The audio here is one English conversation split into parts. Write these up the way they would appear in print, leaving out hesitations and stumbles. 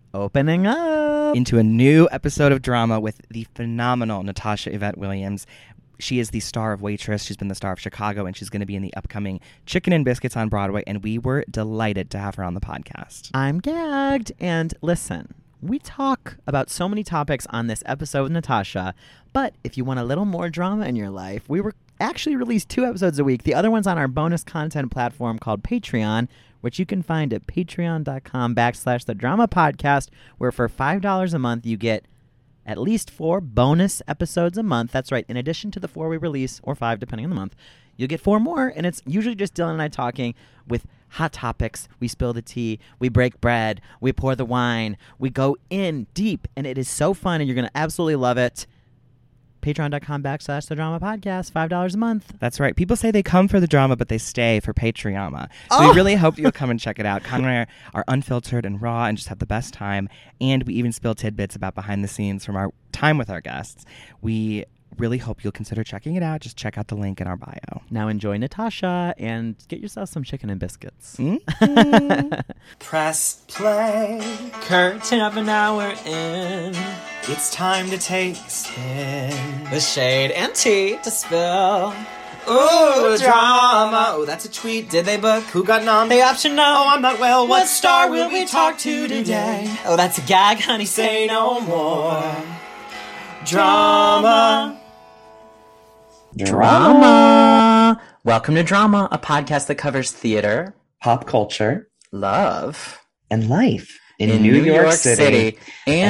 Opening up into a new episode of drama with the phenomenal Natasha Yvette Williams. She is the star of Waitress. She's been the star of Chicago, and she's going to be in the upcoming Chicken and Biscuits on Broadway, and we were delighted to have her on the podcast. I'm gagged. And listen, we talk about so many topics on this episode with Natasha, but if you want a little more drama in your life, we were actually released 2 episodes a week. The other one's on our bonus content platform called Patreon, which you can find at patreon.com/The Drama Podcast, where for $5 a month, you get at least 4 bonus episodes a month. That's right. In addition to the 4 we release, or 5, depending on the month, you'll get 4 more. And it's usually just Dylan and I talking with hot topics. We spill the tea. We break bread. We pour the wine. We go in deep. And it is so fun, and you're going to absolutely love it. Patreon.com/The Drama Podcast, $5 a month. That's right. People say they come for the drama, but they stay for Patreon. So we really hope you'll come and check it out. Connor and I are unfiltered and raw and just have the best time. And we even spill tidbits about behind the scenes from our time with our guests. We really hope you'll consider checking it out. Just check out the link in our bio. Now enjoy Natasha and get yourself some chicken and biscuits. Mm-hmm. Press play. Curtain of an hour in. It's time to take a spin. The shade and tea to spill. Ooh, drama. Oh, that's a tweet. Did they book? Who got nom? The option no. Oh, I'm not well. What star will we talk to today? Oh, that's a gag, honey. Say no more. Drama. Drama. Welcome to Drama, a podcast that covers theater, pop culture, love, and life in New York City.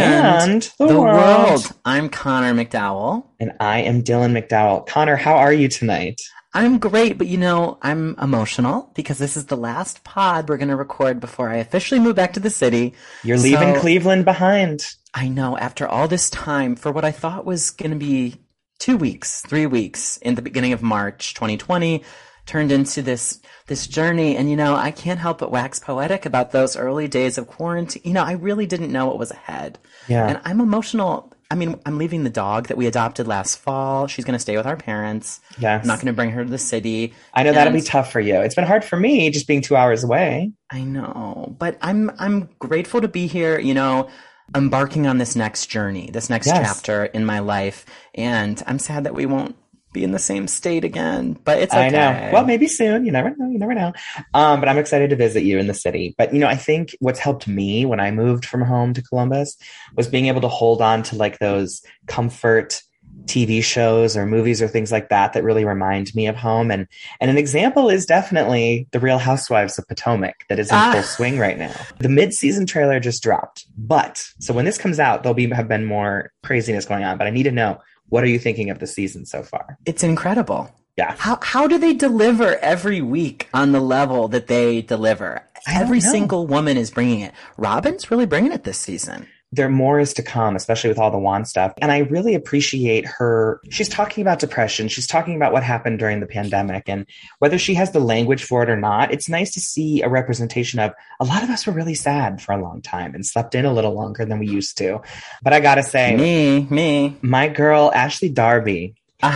And the world. I'm Connor McDowell. And I am Dylan McDowell. Connor, how are you tonight? I'm great, but I'm emotional because this is the last pod we're going to record before I officially move back to the city. You're leaving Cleveland behind. I know, after all this time for what I thought was going to be 2 weeks, 3 weeks in the beginning of March 2020 turned into this journey. And, I can't help but wax poetic about those early days of quarantine. I really didn't know what was ahead. Yeah. And I'm emotional. I mean, I'm leaving the dog that we adopted last fall. She's going to stay with our parents. Yes. I'm not going to bring her to the city. I know that'll be tough for you. It's been hard for me just being 2 hours away. I know, but I'm grateful to be here, embarking on this next journey, this next chapter in my life. And I'm sad that we won't be in the same state again, but it's okay. I know. Well, maybe soon. You never know. But I'm excited to visit you in the city. But, I think what's helped me when I moved from home to Columbus was being able to hold on to like those comfort TV shows or movies or things like that really remind me of home. And an example is definitely The Real Housewives of Potomac that is in full swing right now. The mid-season trailer just dropped. So when this comes out, have been more craziness going on. But I need to know, what are you thinking of the season so far? It's incredible. Yeah. How do they deliver every week on the level that they deliver? Every single woman is bringing it. Robin's really bringing it this season. There more is to come, especially with all the Juan stuff. And I really appreciate her. She's talking about depression. She's talking about what happened during the pandemic. And whether she has the language for it or not, it's nice to see a representation of a lot of us were really sad for a long time and slept in a little longer than we used to. But I got to say, me, my girl, Ashley Darby,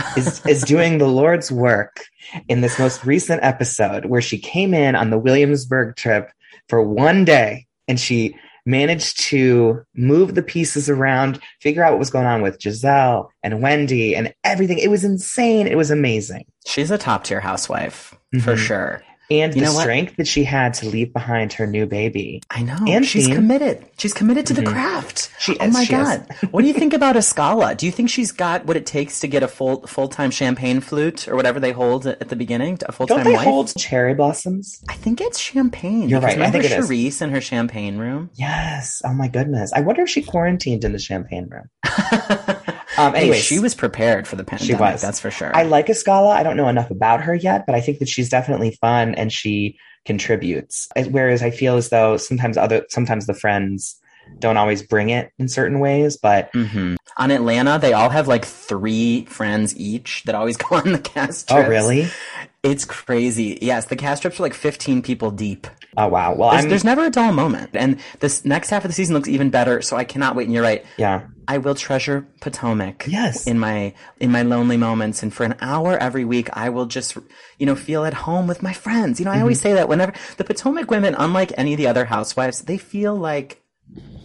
is doing the Lord's work in this most recent episode where she came in on the Williamsburg trip for one day and she managed to move the pieces around, figure out what was going on with Giselle and Wendy and everything. It was insane. It was amazing. She's a top tier housewife for sure. And the strength that she had to leave behind her new baby. I know. And she's committed. She's committed to the craft. She is. Oh my God. What do you think about Escala? Do you think she's got what it takes to get a full-time champagne flute or whatever they hold at the beginning? A full-time wife? Don't they hold cherry blossoms? I think it's champagne. You're right. I think it is. Remember Charisse in her champagne room? Yes. Oh my goodness. I wonder if she quarantined in the champagne room. Anyway, she was prepared for the pandemic. She was. That's for sure. I like Escala. I don't know enough about her yet, but I think that she's definitely fun and she contributes. Whereas I feel as though sometimes the friends don't always bring it in certain ways, but on Atlanta, they all have like 3 friends each that always go on the cast trips. Oh, really? It's crazy. Yes, the cast trips are like 15 people deep. Oh, wow. Well, there's never a dull moment. And this next half of the season looks even better, so I cannot wait. And you're right. Yeah. I will treasure Potomac. Yes. In my lonely moments. And for an hour every week, I will just, feel at home with my friends. I always say that whenever the Potomac women, unlike any of the other housewives, they feel like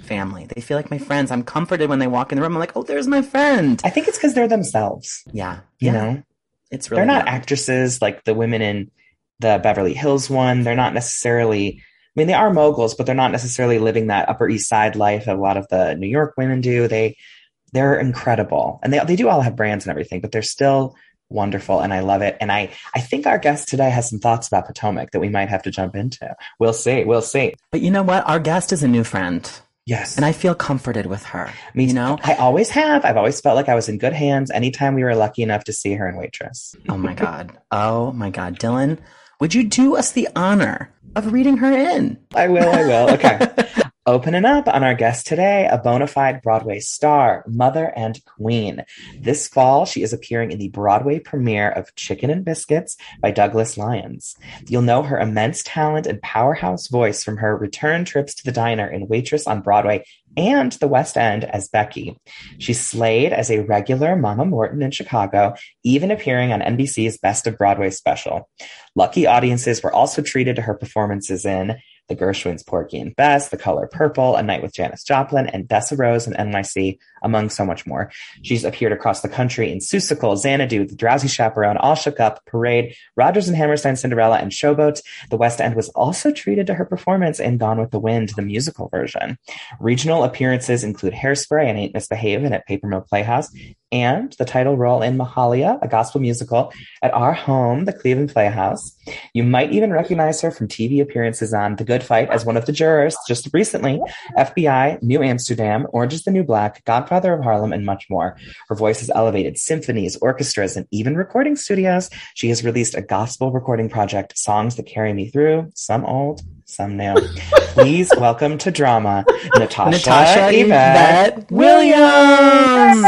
family. They feel like my friends. I'm comforted when they walk in the room. I'm like, oh, there's my friend. I think it's because they're themselves. Yeah. You know? It's really They're not good. actresses like the women in the Beverly Hills one. They're not necessarily, I mean, they are moguls, but they're not necessarily living that Upper East Side life that a lot of the New York women do. They're incredible. And they do all have brands and everything, but they're still wonderful. And I love it. And I think our guest today has some thoughts about Potomac that we might have to jump into. We'll see. We'll see. But you know what? Our guest is a new friend. Yes. And I feel comforted with her. Me too. You know? I always have. I've always felt like I was in good hands anytime we were lucky enough to see her in Waitress. Oh my God. Oh my God. Dylan, would you do us the honor of reading her in? I will. Okay. Opening up on our guest today, a bona fide Broadway star, mother and queen. This fall, she is appearing in the Broadway premiere of Chicken and Biscuits by Douglas Lyons. You'll know her immense talent and powerhouse voice from her return trips to the diner in Waitress on Broadway and the West End as Becky. She slayed as a regular Mama Morton in Chicago, even appearing on NBC's Best of Broadway special. Lucky audiences were also treated to her performances in The Gershwins' Porgy and Bess, The Color Purple, A Night with Janis Joplin, and Dessa Rose and NYC, among so much more. She's appeared across the country in Seussical, Xanadu, The Drowsy Chaperone, All Shook Up, Parade, Rodgers and Hammerstein, Cinderella, and Showboat. The West End was also treated to her performance in Gone with the Wind, the musical version. Regional appearances include Hairspray and Ain't Misbehavin' at Paper Mill Playhouse, and the title role in Mahalia, a gospel musical, at our home, the Cleveland Playhouse. You might even recognize her from TV appearances on The Good Fight as one of the jurors just recently, FBI, New Amsterdam, Orange is the New Black, Godfather of Harlem, and much more. Her voice has elevated symphonies, orchestras, and even recording studios. She has released a gospel recording project, Songs That Carry Me Through, some old, some new. Please welcome to Drama, Natasha Yvette Williams.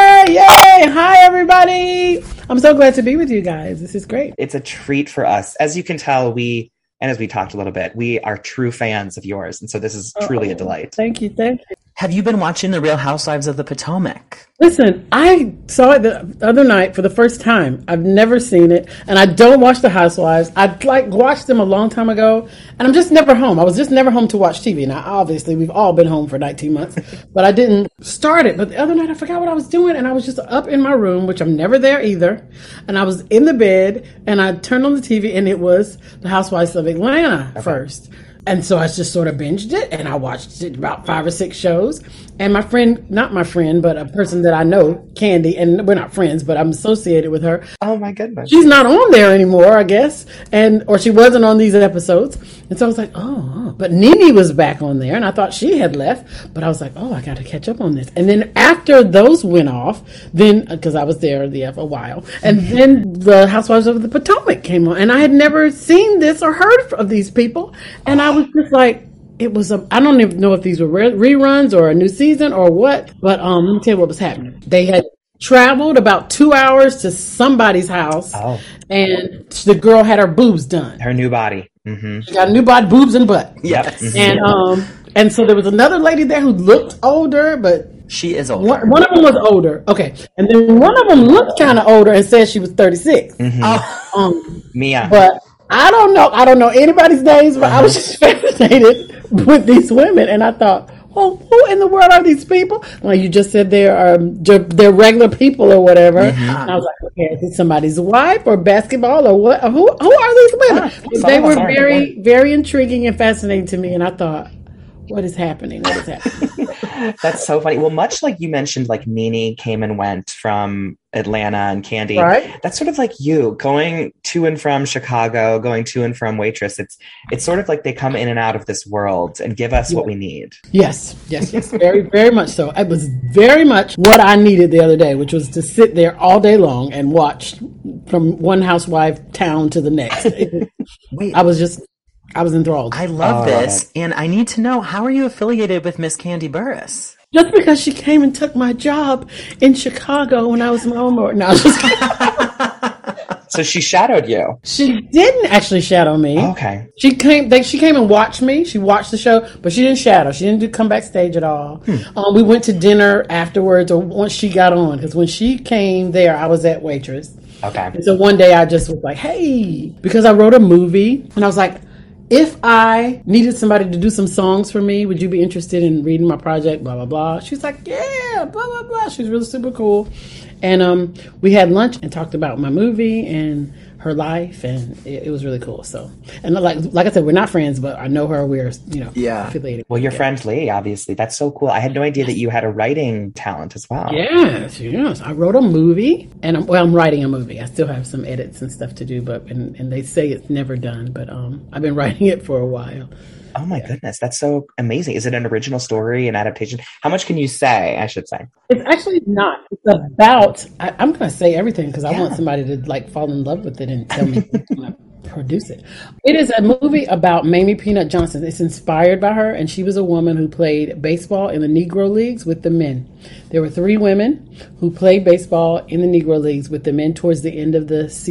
Yay! Hi, everybody. I'm so glad to be with you guys. This is great. It's a treat for us. As you can tell, and as we talked a little bit, we are true fans of yours. And so this is truly a delight. Thank you. Have you been watching The Real Housewives of the Potomac? Listen, I saw it the other night for the first time. I've never seen it, and I don't watch The Housewives. I watched them a long time ago, and I'm just never home. I was just never home to watch TV. Now, obviously, we've all been home for 19 months, but I didn't start it. But the other night, I forgot what I was doing, and I was just up in my room, which I'm never there either. And I was in the bed, and I turned on the TV, and it was The Housewives of Atlanta first. And so I just sort of binged it, and I watched it about 5 or 6 shows. And my friend, not my friend, but a person that I know, Candy, and we're not friends, but I'm associated with her. Oh my goodness. She's not on there anymore, I guess. Or she wasn't on these episodes. And so I was like, but Nene was back on there, and I thought she had left. But I was like, I got to catch up on this. And then after those went off, then, because I was there for a while, and then the Housewives of the Potomac came on. And I had never seen this or heard of these people. And I was just like, I don't even know if these were reruns or a new season or what, but let me tell you what was happening. They had traveled about 2 hours to somebody's house, and the girl had her boobs done. Her new body. Mm-hmm. She got a new body, boobs and butt. Yes. And so there was another lady there who looked older, but she is older. One of them was older. Okay. And then one of them looked kind of older and said she was 36. Mm-hmm. Mia. But I don't know anybody's names, but I was just fascinated with these women, and I thought, well, who in the world are these people? Well, you just said they're regular people or whatever. Mm-hmm. And I was like, okay, is it somebody's wife or basketball or what? Who are these women? They were very, very intriguing and fascinating to me, and I thought, what is happening? That's so funny. Well, much like you mentioned, like Nene came and went from Atlanta and Candy. Right. That's sort of like you going to and from Chicago, going to and from Waitress. It's sort of like they come in and out of this world and give us what we need. Yes. Very, very much so. It was very much what I needed the other day, which was to sit there all day long and watch from one housewife town to the next. Wait. I was enthralled. I love this, and I need to know, how are you affiliated with Miss Candy Burris? Just because she came and took my job in Chicago when I was in Omaha. No, So she shadowed you. She didn't actually shadow me. Okay. She came and watched me. She watched the show, but she didn't shadow. She didn't come backstage at all. We went to dinner afterwards, or once she got on, because when she came there, I was at Waitress. Okay. And so one day I just was like, hey, because I wrote a movie, and I was like, if I needed somebody to do some songs for me, would you be interested in reading my project? Blah, blah, blah. She's like, yeah, blah, blah, blah. She's really super cool. And we had lunch and talked about my movie and her life, and it was really cool. So, and like I said, we're not friends, but I know her. We're affiliated. Well, your friend Lee, obviously, that's so cool. I had no idea that you had a writing talent as well. Yes. I wrote a movie, and I'm writing a movie. I still have some edits and stuff to do, and they say it's never done, but I've been writing it for a while. Oh my goodness, that's so amazing. Is it an original story, an adaptation? How much can you say, I should say? It's actually not. It's about, I'm going to say everything because I want somebody to fall in love with it and tell me who's going to produce it. It is a movie about Mamie Peanut Johnson. It's inspired by her, and she was a woman who played baseball in the Negro Leagues with the men. There were 3 women who played baseball in the Negro Leagues with the men towards the end of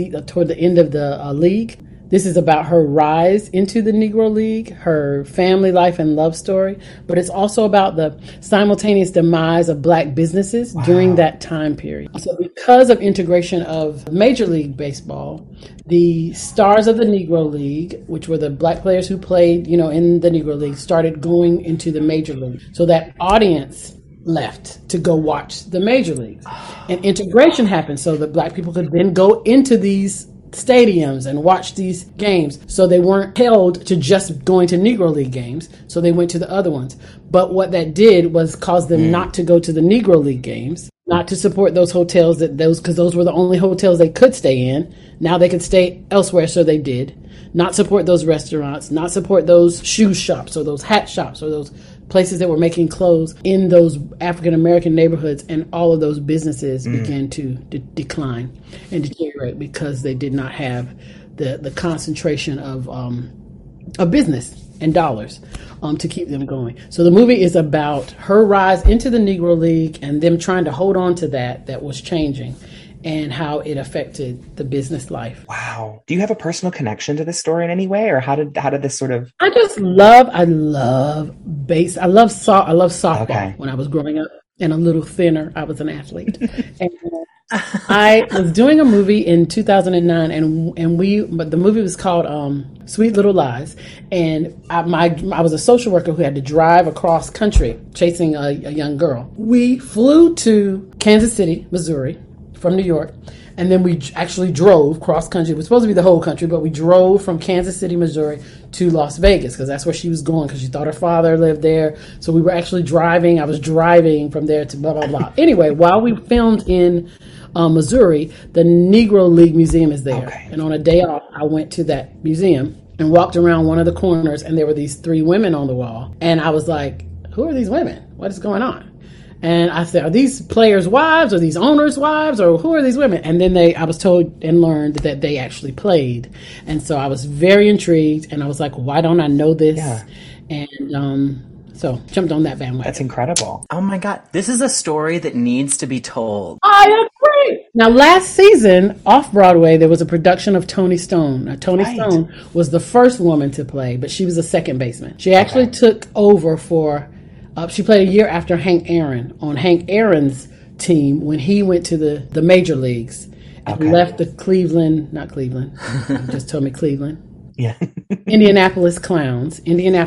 the league. This is about her rise into the Negro League, her family life and love story, but it's also about the simultaneous demise of black businesses during that time period. So because of integration of Major League Baseball, the stars of the Negro League, which were the black players who played, in the Negro League, started going into the Major League. So that audience left to go watch the Major Leagues. And integration happened so that black people could then go into these stadiums and watch these games. So they weren't held to just going to Negro League games. So they went to the other ones. But what that did was cause them not to go to the Negro League games, not to support those hotels because those were the only hotels they could stay in. Now they could stay elsewhere. So they did not support those restaurants, not support those shoe shops or those hat shops or those places that were making clothes in those African-American neighborhoods, and all of those businesses began to decline and deteriorate because they did not have the concentration of business and dollars to keep them going. So the movie is about her rise into the Negro League and them trying to hold on to that was changing, and how it affected the business life. Wow. Do you have a personal connection to this story in any way, or how did this sort of? I love softball. Okay. When I was growing up and a little thinner, I was an athlete. And I was doing a movie in 2009, but the movie was called Sweet Little Lies, and I was a social worker who had to drive across country chasing a young girl. We flew to Kansas City, Missouri, from New York, and then we actually drove cross country. It was supposed to be the whole country, but we drove from Kansas City, Missouri to Las Vegas because that's where she was going, because she thought her father lived there. So we were actually driving. I was driving from there to blah, blah, blah. Anyway, while we filmed in Missouri, the Negro League Museum is there. Okay. And on a day off, I went to that museum and walked around one of the corners, and there were these 3 women on the wall. And I was like, who are these women? What is going on? And I said, are these players' wives or these owners' wives, or who are these women? And then I was told and learned that they actually played. And so I was very intrigued, and I was like, why don't I know this? Yeah. And so jumped on that bandwagon. That's incredible. Oh my God. This is a story that needs to be told. I agree. Now, last season, off Broadway, there was a production of Toni Stone. Now, Toni Stone was the first woman to play, but she was a second baseman. She actually took over for... she played a year after Hank Aaron on Hank Aaron's team when he went to the major leagues and left the not Cleveland. You just told me Cleveland. Yeah. Indianapolis Clowns.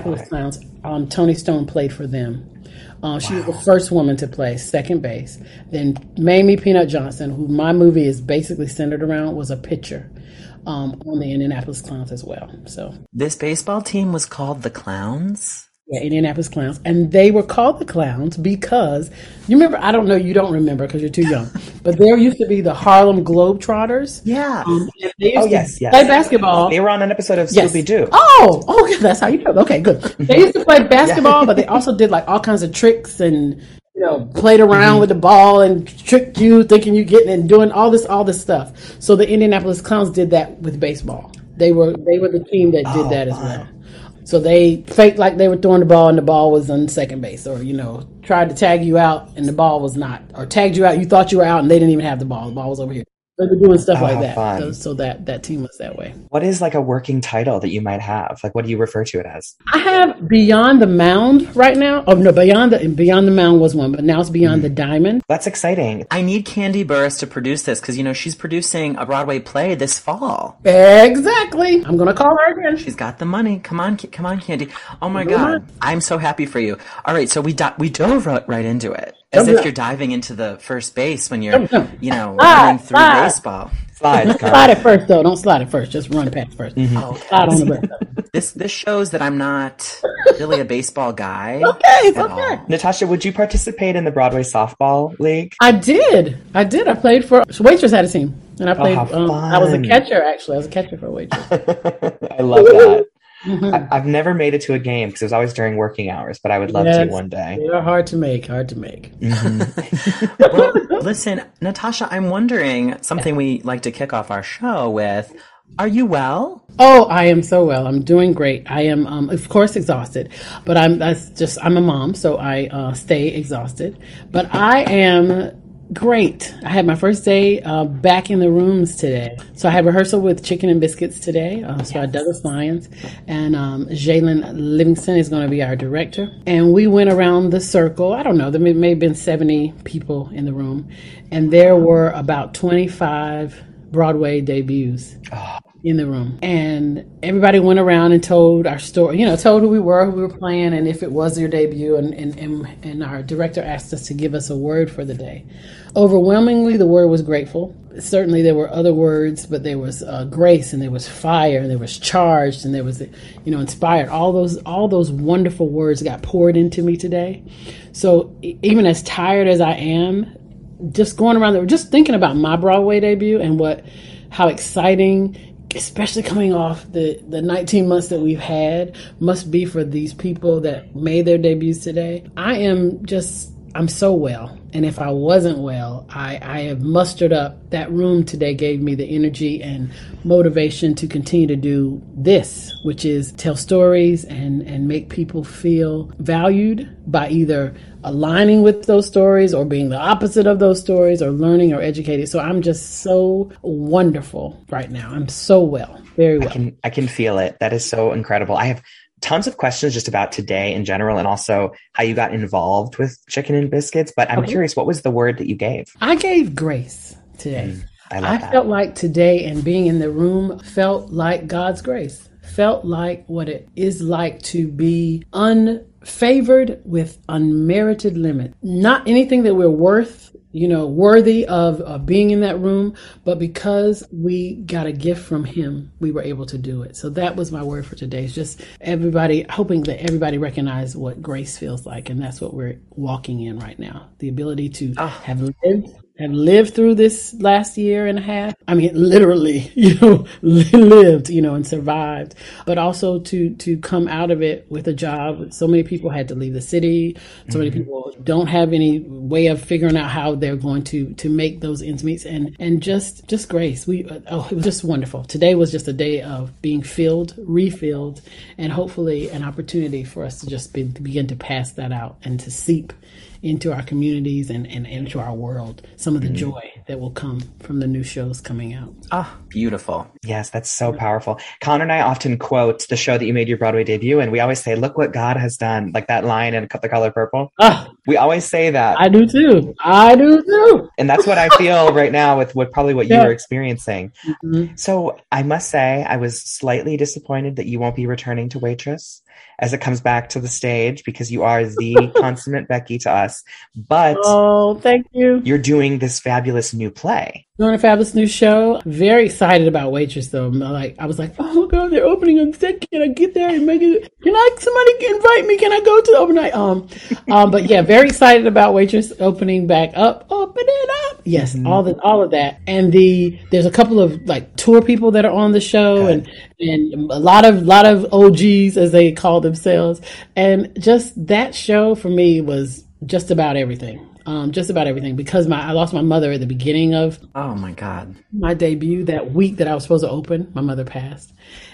Toni Stone played for them. She was the first woman to play second base. Then Mamie Peanut Johnson, who my movie is basically centered around, was a pitcher on the Indianapolis Clowns as well. So this baseball team was called the Clowns? Yeah, Indianapolis Clowns. And they were called the Clowns because, you remember, I don't know, you don't remember because you're too young, but there used to be the Harlem Globetrotters. Yeah. They used to play basketball. They were on an episode of Scooby-Doo. Oh, okay, that's how you know. Okay, good. They used to play basketball, but they also did all kinds of tricks and, played around with the ball and tricked you thinking you getting and doing all this stuff. So the Indianapolis Clowns did that with baseball. They were the team that did that as well. So they faked like they were throwing the ball and the ball was on second base, or, tried to tag you out and the ball was not, or tagged you out, you thought you were out and they didn't even have the ball was over here. They were doing stuff Oh, like how that. fun. So that team was that way. What is like a working title that you might have? Like, what do you refer to it as? I have Beyond the Mound right now. Oh no, Beyond the Mound was one, but now it's Beyond the Diamond. That's exciting. I need Candy Burris to produce this because, she's producing a Broadway play this fall. Exactly. I'm gonna call her again. She's got the money. Come on, Candy. Oh my God. I'm so happy for you. All right, so we dove right into it. As if you're diving into the first base when you're, running through baseball. Slide. Slide it first, though. Don't slide it first. Just run past first. Oh, Slide on the first. This shows that I'm not really a baseball guy. Okay, it's okay. Natasha, would you participate in the Broadway softball league? I did. I played for Waitress had a team, and I played. how fun. I was a catcher actually. I was a catcher for Waitress. I love that. I've never made it to a game because it was always during working hours, but I would love to one day. They're hard to make. Well, listen, Natasha, I'm wondering something we like to kick off our show with. Are you well? Oh, I am so well. I'm doing great. I am, of course, exhausted, but I'm a mom, so I stay exhausted. But I am great. I had my first day back in the rooms today. So I had rehearsal with Chicken and Biscuits today. So our Douglas Lyons and Jalen Livingston is going to be our director. And we went around the circle. I don't know, there may have been 70 people in the room. And there were about 25 Broadway debuts in the room. And everybody went around and told our story, told who we were playing, and if it was your debut. And our director asked us to give us a word for the day. Overwhelmingly, the word was grateful. Certainly there were other words, but there was grace, and there was fire, and there was charged, and there was, inspired. All those wonderful words got poured into me today. So even as tired as I am, just going around there, just thinking about my Broadway debut and how exciting, especially coming off the 19 months that we've had, must be for these people that made their debuts today. I'm so well. And if I wasn't well, I have mustered up. That room today gave me the energy and motivation to continue to do this, which is tell stories and make people feel valued by either aligning with those stories or being the opposite of those stories or learning or educated. So I'm just so wonderful right now. I'm so well, very well. I can feel it. That is so incredible. I have tons of questions just about today in general and also how you got involved with Chicken and Biscuits. But I'm curious, what was the word that you gave? I gave grace today. I felt like today and being in the room felt like God's grace. Felt like what it is like to be unfavored with unmerited limit. Not anything that we're worthy of being in that room, but because we got a gift from Him, we were able to do it. So that was my word for today. It's just hoping that everybody recognize what grace feels like. And that's what we're walking in right now. The ability to have lived through this last year and a half. I mean, literally, lived, and survived, but also to come out of it with a job. So many people had to leave the city. So many people don't have any way of figuring out how they're going to make those ends meet, and just grace. It was just wonderful. Today was just a day of being filled, refilled, and hopefully an opportunity for us to just begin to pass that out and to seep into our communities and into our world, some of the joy that will come from the new shows coming out. Beautiful. Yes, that's so powerful. Connor and I often quote the show that you made your Broadway debut, and we always say, look what God has done, like that line in The Color Purple. We always say that. I do too. And that's what I feel right now with what you were experiencing. So I must say, I was slightly disappointed that you won't be returning to Waitress as it comes back to the stage, because you are the consummate Becky to us. But thank you. You're doing this fabulous new play. Doing a fabulous new show. Very excited about Waitress though. I was like, oh God, they're opening on set. Can I get there and make it? Somebody invite me? Can I go to the overnight? But yeah, very excited about Waitress opening back up. Open it up. Yes, all of that. And there's a couple of tour people that are on the show, and a lot of OGs as they call themselves. And just that show for me was just about everything. Because I lost my mother at the beginning of oh my God, my debut. That week that I was supposed to open, my mother passed,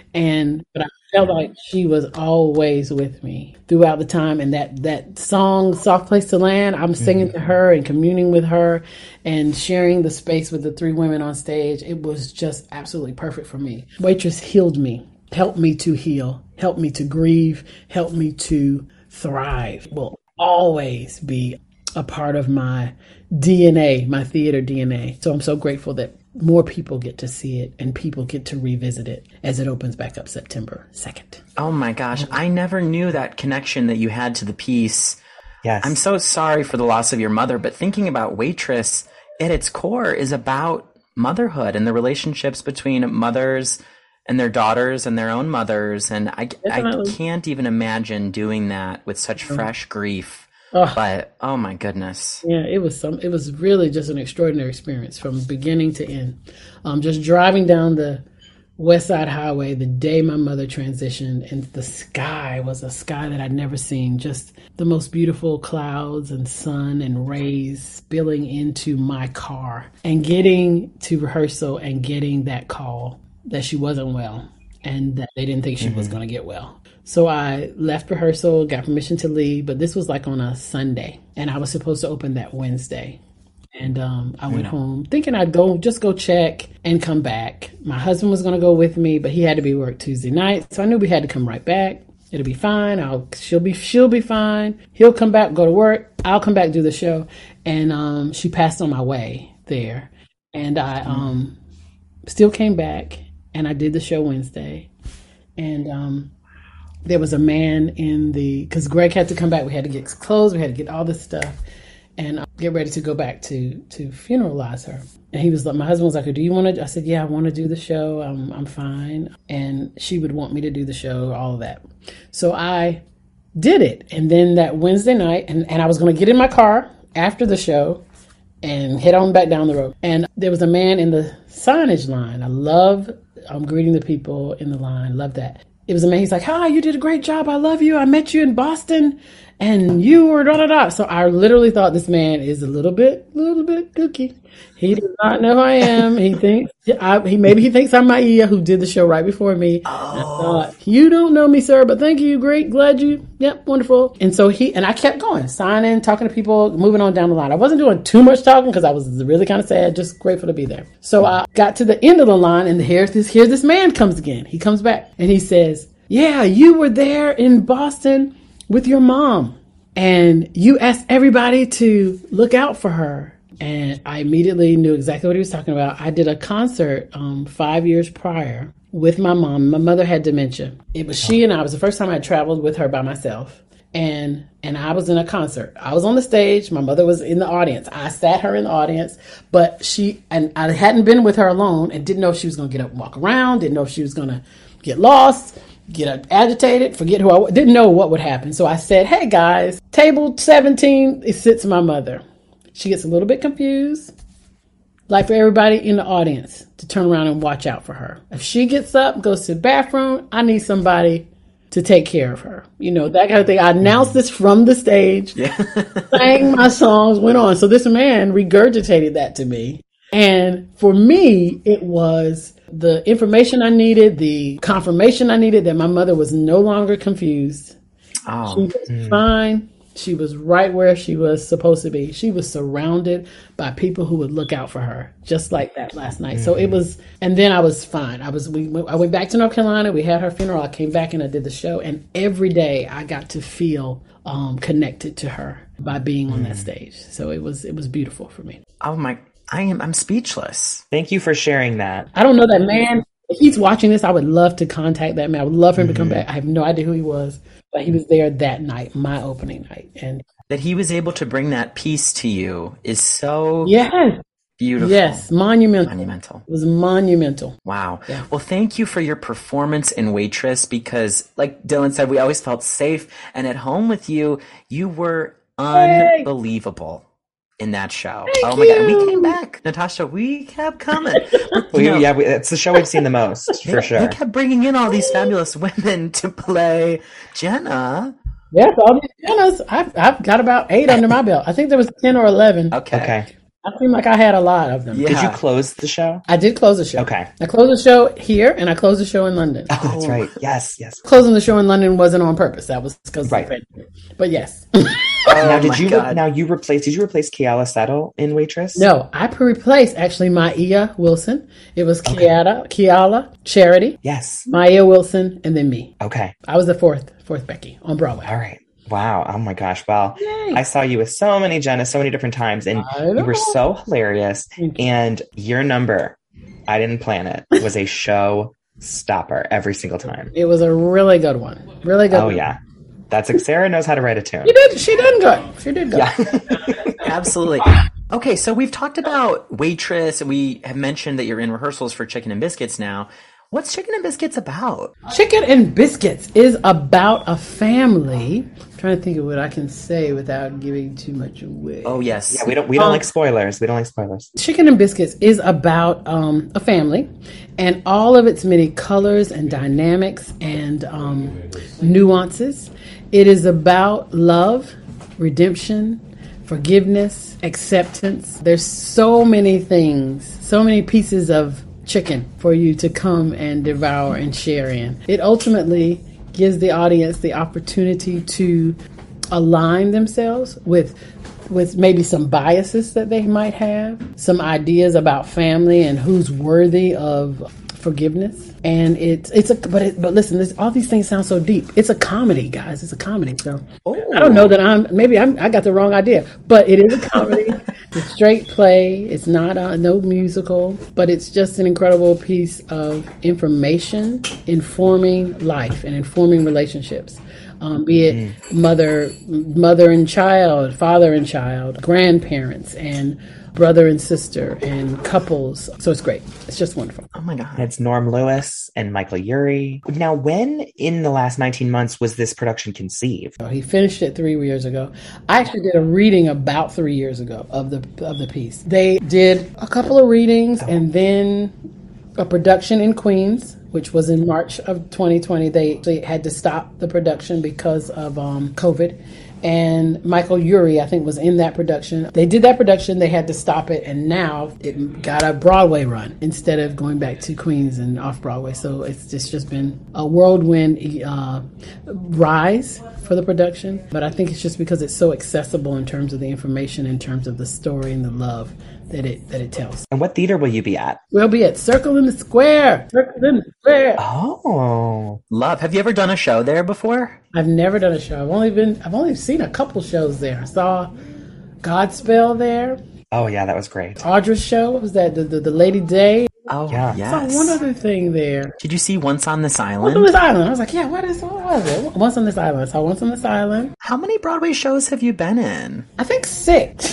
But I felt like she was always with me throughout the time. And that song, Soft Place to Land, I'm singing to her and communing with her and sharing the space with the three women on stage. It was just absolutely perfect for me. Waitress healed me, helped me to heal, helped me to grieve, helped me to thrive. Will always be a part of my DNA, my theater DNA. So I'm so grateful that more people get to see it and people get to revisit it as it opens back up September 2nd. Oh my gosh, I never knew that connection that you had to the piece. Yes. I'm so sorry for the loss of your mother, but thinking about Waitress at its core is about motherhood and the relationships between mothers and their daughters and their own mothers. And I can't even imagine doing that with such fresh grief. But oh my goodness. Yeah, it was really just an extraordinary experience from beginning to end. Just driving down the West Side Highway the day my mother transitioned, and the sky was a sky that I'd never seen. Just the most beautiful clouds and sun and rays spilling into my car, and getting to rehearsal and getting that call that she wasn't well and that they didn't think she was going to get well. So I left rehearsal, got permission to leave, but this was like on a Sunday, and I was supposed to open that Wednesday. And I went home thinking I'd go check and come back. My husband was going to go with me, but he had to be work Tuesday night, so I knew we had to come right back. It'll be fine. She'll be fine. He'll come back, go to work. I'll come back, do the show. And she passed on my way there, and I still came back, and I did the show Wednesday, and there was a man because Greg had to come back. We had to get clothes. We had to get all this stuff and get ready to go back to funeralize her. And he was like, my husband was like, do you want to? I said, yeah, I want to do the show. I'm fine. And she would want me to do the show, all of that. So I did it. And then that Wednesday night, and I was going to get in my car after the show and head on back down the road. And there was a man in the signage line. I love greeting the people in the line. Love that. It was a man. He's like, hi, you did a great job. I love you. I met you in Boston and you were da-da-da. So I literally thought this man is a little bit kooky. He does not know who I am. He thinks, maybe he thinks I'm Maia, who did the show right before me. Oh. And I thought, you don't know me, sir, but thank you. Great. Glad you. Yep. Wonderful. And so I kept going, signing, talking to people, moving on down the line. I wasn't doing too much talking because I was really kind of sad, just grateful to be there. So I got to the end of the line, and here's this man comes again. He comes back and he says, yeah, you were there in Boston with your mom and you asked everybody to look out for her. And I immediately knew exactly what he was talking about. I did a concert 5 years prior with my mom. My mother had dementia. It was she and I. It was the first time I traveled with her by myself. And I was in a concert. I was on the stage. My mother was in the audience. I sat her in the audience. But I hadn't been with her alone and didn't know if she was going to get up and walk around. Didn't know if she was going to get lost, get agitated, forget who I was. Didn't know what would happen. So I said, hey guys, table 17, it sits my mother. She gets a little bit confused. Like for everybody in the audience to turn around and watch out for her. If she gets up, goes to the bathroom, I need somebody to take care of her. You know, that kind of thing. I announced this from the stage, sang my songs, went on. So this man regurgitated that to me. And for me, it was the information I needed, the confirmation I needed that my mother was no longer confused. Oh. She was fine. She was right where she was supposed to be. She was surrounded by people who would look out for her, just like that last night. So it was, and then I was fine. I went back to North Carolina. We had her funeral. I came back and I did the show. And every day I got to feel connected to her by being on that stage. So it was beautiful for me. Oh my, I'm speechless. Thank you for sharing that. I don't know that man. If he's watching this, I would love to contact that man. I would love for him to come back. I have no idea who he was, but he was there that night, my opening night. And that he was able to bring that piece to you is so beautiful. Yes, monumental. It was monumental. Wow. Yeah. Well, thank you for your performance in Waitress because, like Dylan said, we always felt safe. And at home with you, you were unbelievable. In that show. Thank my you. God. We came back. Natasha, we kept coming. It's the show we've seen the most, for sure. They kept bringing in all these fabulous women to play Jenna. Yes, all these Jennas. I've got about 8 under my belt. I think there was 10 or 11. Okay. I seem like I had a lot of them. Yeah. Did you close the show? I did close the show. Okay. I closed the show here and I closed the show in London. Oh, that's right. Yes, yes. Closing the show in London wasn't on purpose. That was because Right. of the pandemic. But yes. Now, my God. Did you replace Kiala Settle in Waitress? No, I replaced actually Maya Wilson. It was Kiala, Charity, Yes. Maya Wilson, and then me. Okay. I was the fourth Becky on Broadway. All right. Wow. Oh my gosh. Well, Yay. I saw you with so many Jenna, so many different times, and I you know. were so hilarious. Thank you. And your number, I didn't plan it, was a show stopper every single time. It was a really good one. Really good Oh one. yeah. That's like Sarah knows how to write a tune. She did good. She did good. Yeah. Absolutely. Okay, so we've talked about Waitress, and we have mentioned that you're in rehearsals for Chicken and Biscuits now. What's Chicken and Biscuits about? Chicken and Biscuits is about a family. I'm trying to think of what I can say without giving too much away. Oh, yes. Yeah, we don't like spoilers. We don't like spoilers. Chicken and Biscuits is about a family and all of its many colors and dynamics and nuances. It is about love, redemption, forgiveness, acceptance. There's so many things, so many pieces of chicken for you to come and devour and share in. It ultimately gives the audience the opportunity to align themselves with maybe some biases that they might have, some ideas about family and who's worthy of forgiveness. And but listen, all these things sound so deep. It's a comedy, guys. It's a comedy. So I don't know that I got the wrong idea, but it is a comedy. It's a straight play. It's not no musical, but it's just an incredible piece of information informing life and informing relationships. Be it mother and child, father and child, grandparents, and brother and sister, and couples. So it's great. It's just wonderful. Oh, my God. And it's Norm Lewis and Michael Urie. Now, when in the last 19 months was this production conceived? He finished it 3 years ago. I actually did a reading about 3 years ago of the piece. They did a couple of readings and then a production in Queens, which was in March of 2020. They had to stop the production because of COVID. And Michael Urie, I think, was in that production. They did that production, they had to stop it, and now it got a Broadway run instead of going back to Queens and off Broadway. So it's just been a whirlwind rise for the production. But I think it's just because it's so accessible in terms of the information, in terms of the story and the love that it tells. And what theater will you be at? We'll be at Circle in the Square. Circle in the Square. Oh. Love. Have you ever done a show there before? I've never done a show. I've only seen a couple shows there. I saw Godspell there. Oh, yeah, that was great. Audra's show. What was that? The Lady Day. Oh, Yeah. I yes. saw one other thing there. Did you see Once on This Once on Island? This Island. I was like, yeah, what was it? Once on This Island. I saw Once on This Island. How many Broadway shows have you been in? I think 6.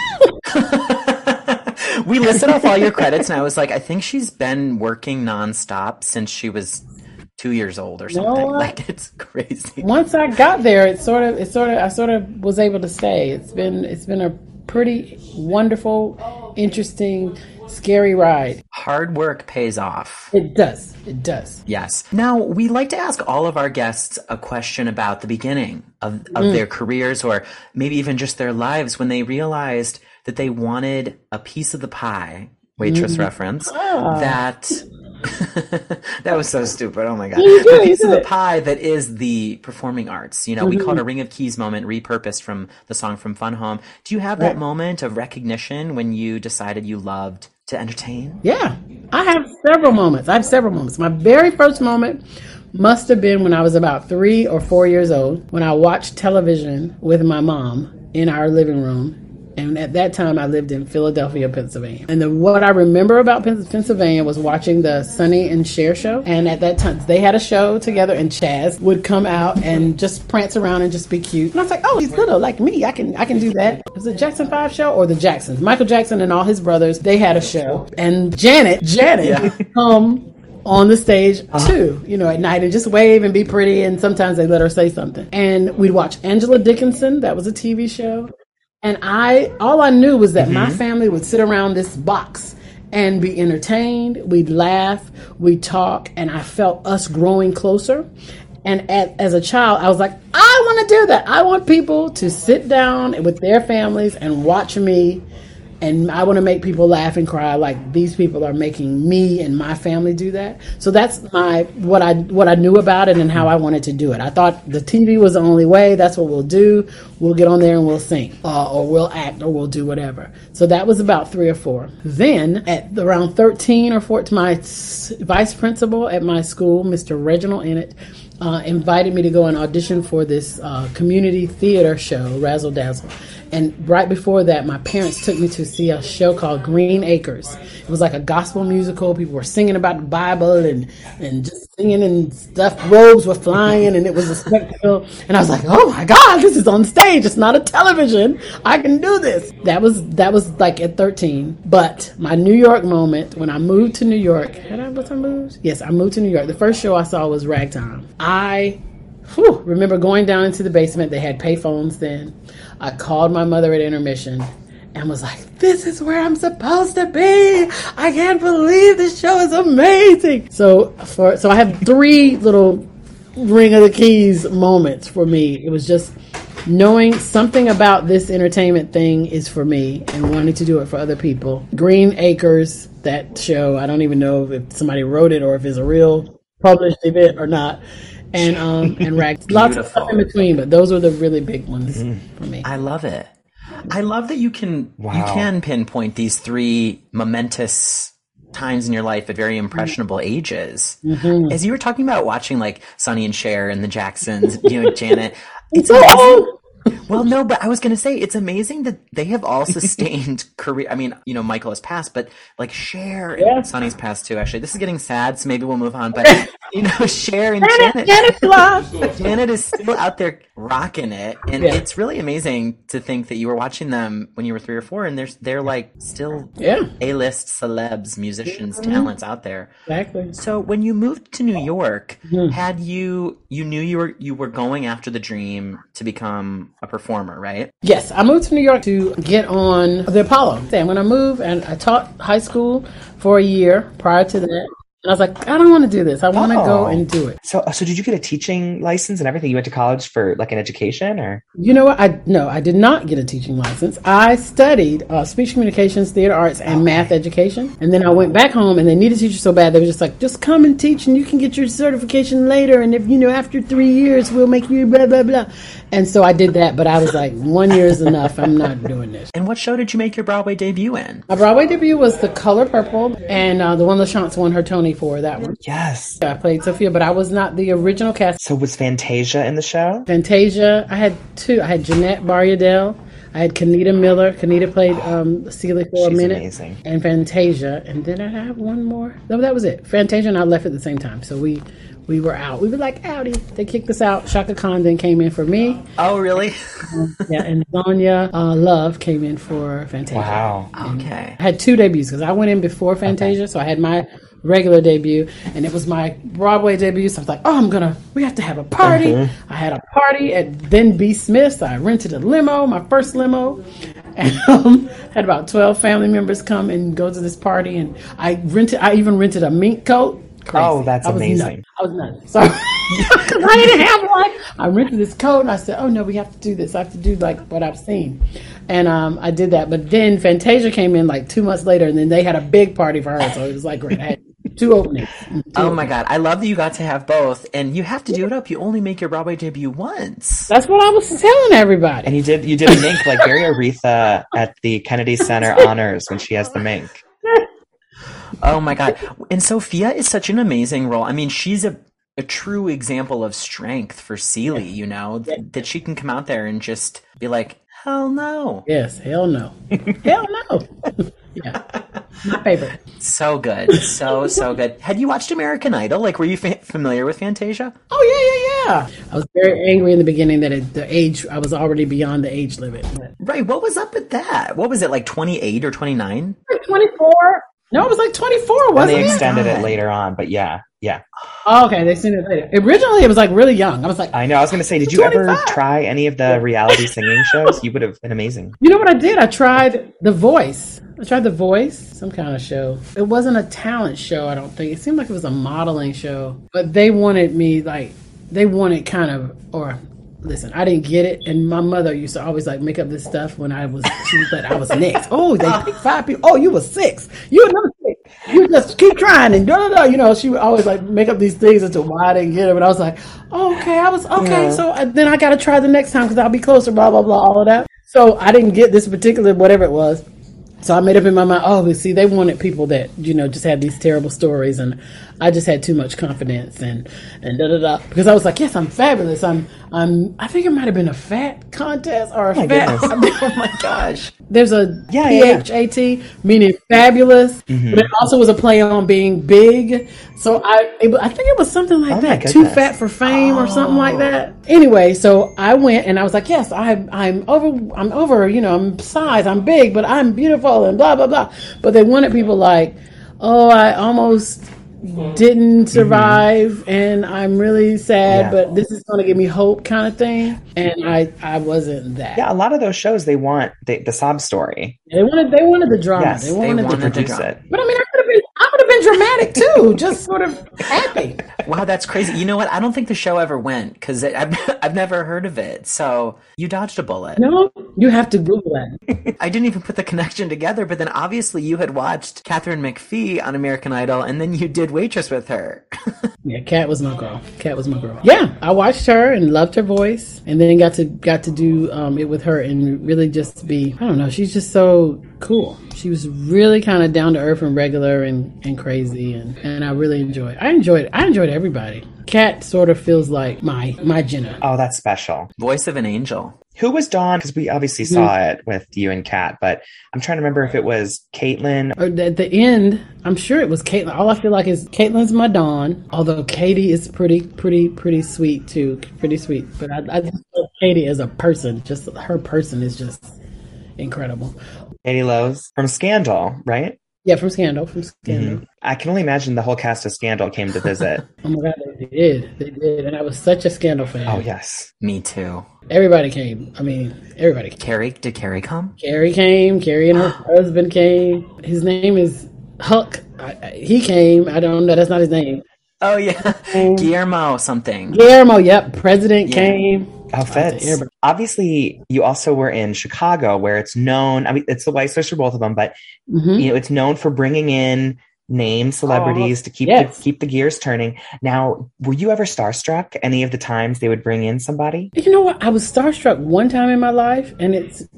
We listed off all your credits, and I was like, I think she's been working nonstop since she was 2 years old or something. what? Like, it's crazy. Once I got there, I sort of was able to stay. It's been a pretty wonderful, interesting, scary ride. Hard work pays off. It does. It does. Yes. Now, we like to ask all of our guests a question about the beginning of their careers, or maybe even just their lives, when they realized that they wanted a piece of the pie, Waitress reference, that... That was so stupid. Oh my God. The piece of the pie that is the performing arts. You know, we call it a Ring of Keys moment, repurposed from the song from Fun Home. Do you have that moment of recognition when you decided you loved to entertain? Yeah, I have several moments. My very first moment must have been when I was about 3 or 4 years old, when I watched television with my mom in our living room. And at that time, I lived in Philadelphia, Pennsylvania. And what I remember about Pennsylvania was watching the Sonny and Cher show. And at that time, they had a show together, and Chaz would come out and just prance around and just be cute. And I was like, oh, he's little like me. I can do that. Was it Jackson 5 show or the Jacksons? Michael Jackson and all his brothers, they had a show. And Janet would come on the stage too, at night, and just wave and be pretty. And sometimes they let her say something. And we'd watch Angela Dickinson. That was a TV show. And all I knew was that my family would sit around this box and be entertained. We'd laugh, we'd talk, and I felt us growing closer. And as a child, I was like, I want to do that. I want people to sit down with their families and watch me and I want to make people laugh and cry like these people are making me and my family do that. So that's what I knew about it and how I wanted to do it. I thought the TV was the only way. That's what we'll do. We'll get on there and we'll sing, or we'll act, or we'll do whatever. So that was about 3 or 4. Then at around 13 or 14, my vice principal at my school, Mr. Reginald Ennett, invited me to go and audition for this community theater show, Razzle Dazzle. And right before that, my parents took me to see a show called Green Acres. It was like a gospel musical. People were singing about the Bible and just singing and stuff. Robes were flying and it was a spectacle. And I was like, oh my God, this is on stage. It's not a television. I can do this. That was like at 13. But my New York moment, when I moved to New York, was I moved? Yes, I moved to New York. The first show I saw was Ragtime. I remember going down into the basement. They had payphones then. I called my mother at intermission and was like, this is where I'm supposed to be. I can't believe this show is amazing. So I have 3 little ring of the keys moments for me. It was just knowing something about this entertainment thing is for me and wanting to do it for other people. Green Acres, that show, I don't even know if somebody wrote it or if it's a real published event or not. And Rag. Lots of stuff in between, but those were the really big ones for me. I love it. I love that you can pinpoint these 3 momentous times in your life at very impressionable ages. Mm-hmm. As you were talking about watching like Sonny and Cher and the Jacksons, Janet, it's amazing. Well, no, but I was going to say, it's amazing that they have all sustained career. I mean, Michael has passed, but like Cher and Sonny's passed too, actually. This is getting sad, so maybe we'll move on. But, Cher and Janet is still out there rocking it. And it's really amazing to think that you were watching them when you were 3 or 4, and they're like still A-list celebs, musicians, talents out there. Exactly. So when you moved to New York, had you knew you were going after the dream to become a performer, right? Yes, I moved to New York to get on the Apollo. And when I moved, and I taught high school for a year prior to that, and I was like, I don't want to do this. I want to go and do it. So did you get a teaching license and everything? You went to college for like an education, or? You know what? I did not get a teaching license. I studied speech communications, theater arts, and math education. And then I went back home, and they needed teachers so bad. They were just like, just come and teach, and you can get your certification later. And if, after 3 years, we'll make you blah, blah, blah. And so I did that, but I was like, 1 year is enough. I'm not doing this. And what show did you make your Broadway debut in? My Broadway debut was The Color Purple, and the one LaChance won her Tony for that one. Yes. I played Sophia, but I was not the original cast. So was Fantasia in the show? Fantasia, I had 2. I had Jeanette Barriadel. I had Kenita Miller. Kenita played Celie for a minute. Amazing. And Fantasia. And then I have one more. No, that was it. Fantasia and I left at the same time. So we were out. We were like, outie. They kicked us out. Shaka Khan then came in for me. Oh, really? And Sonia Love came in for Fantasia. Wow. Okay. I had 2 debuts because I went in before Fantasia. So I had my regular debut, and it was my Broadway debut. So I was like, we have to have a party. I had a party at then B. Smith's. I rented a limo, my first limo, and had about 12 family members come and go to this party. And I even rented a mink coat. Crazy. Oh, that's amazing. I was nuts. So I didn't have one. I rented this coat, and I said, oh no, we have to do this. I have to do like what I've seen. And I did that. But then Fantasia came in like 2 months later, and then they had a big party for her. So it was like great. I had 2 openings. My God. I love that you got to have both. And you have to do it up. You only make your Broadway debut once. That's what I was telling everybody. And you did a mink like Gary Aretha at the Kennedy Center Honors when she has the mink. Oh my God. And Sophia is such an amazing role. I mean, she's a true example of strength for Celie, that she can come out there and just be like, hell no. Yes, hell no. Hell no. Yeah. My favorite. So good. So good. Had you watched American Idol? Like, were you familiar with Fantasia? Oh, yeah. I was very angry in the beginning that I was already beyond the age limit. Right. What was up with that? What was it, like 28 or 29? 24. No, it was like 24, wasn't it? And they extended it later on, but yeah. Oh, okay, they extended it later. Originally, it was like really young. I was like, I know. I was going to say, did you ever try any of the reality singing shows? You would have been amazing. You know what I did? I tried The Voice. Some kind of show. It wasn't a talent show, I don't think. It seemed like it was a modeling show. But they wanted me, listen, I didn't get it. And my mother used to always like make up this stuff when she was like, I was next. Oh, they picked 5 people. Oh, you were 6. You were number 6. You just keep trying and You know, she would always like make up these things as to why I didn't get it. But I was like, oh, okay, okay. So then I got to try the next time because I'll be closer, blah, blah, blah, all of that. So I didn't get this particular, whatever it was. So I made up in my mind, see, they wanted people that, just had these terrible stories, and I just had too much confidence and da-da-da. Because I was like, yes, I'm fabulous. I think it might have been a fat contest or a fat. Oh my gosh. There's a PHAT, meaning fabulous, but it also was a play on being big. So I think it was something like that. Too fat for fame or something like that. Anyway, so I went and I was like, yes, I'm over, I'm size, I'm big, but I'm beautiful and blah, blah, blah. But they wanted people like, I almost didn't survive and I'm really sad, but this is going to give me hope kind of thing. And I wasn't that. Yeah, a lot of those shows, they want the sob story. They wanted the drama. Yes, they wanted to produce it. But I mean, I would have been dramatic too, just sort of happy. Wow, that's crazy. You know what? I don't think the show ever went because I've never heard of it. So you dodged a bullet. No, you have to Google it. I didn't even put the connection together, but then obviously you had watched Catherine McPhee on American Idol, and then you did Waitress with her. Yeah, Kat was my girl. Yeah, I watched her and loved her voice, and then got to do it with her and really just be, I don't know, she's just so cool. She was really kind of down to earth and regular and crazy, and I really enjoyed. I enjoyed everybody. Kat sort of feels like my Jenna. Oh, that's special. Voice of an angel. Who was Dawn? Because we obviously saw it with you and Kat, but I'm trying to remember if it was Caitlyn. Or at the end, I'm sure it was Caitlyn. All I feel like is Caitlyn's my Dawn, although Katie is pretty sweet too. Pretty sweet. But I just love Katie as a person. Just her person is just incredible. Katie Lowes from Scandal, right? Yeah, from Scandal. I can only imagine the whole cast of Scandal came to visit. Oh my God, they did. And I was such a Scandal fan. Oh, yes. Me too. Everybody came. I mean, everybody came. Did Carrie come? Carrie came. Carrie and her husband came. His name is Huck. He came. I don't know. That's not his name. Oh, yeah. Guillermo something. Guillermo, yep. President came. Oh, Feds. Obviously, you also were in Chicago, where it's known. I mean, it's the White Source for both of them, but it's known for bringing in name celebrities to keep the gears turning. Now, were you ever starstruck any of the times they would bring in somebody? You know what? I was starstruck one time in my life, and